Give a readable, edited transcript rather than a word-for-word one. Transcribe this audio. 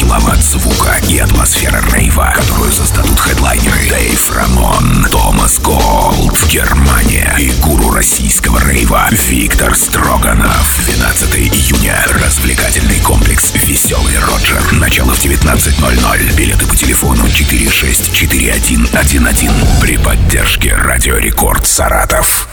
Слова от звука и атмосфера рейва, которую создадут хедлайнеры Дэйв Рамон, Томас Голд, Германия и гуру российского рейва Виктор Строганов. 12 июня. Развлекательный комплекс «Веселый Роджер». Начало в 19:00. Билеты по телефону 464111 при поддержке Радио Рекорд Саратов.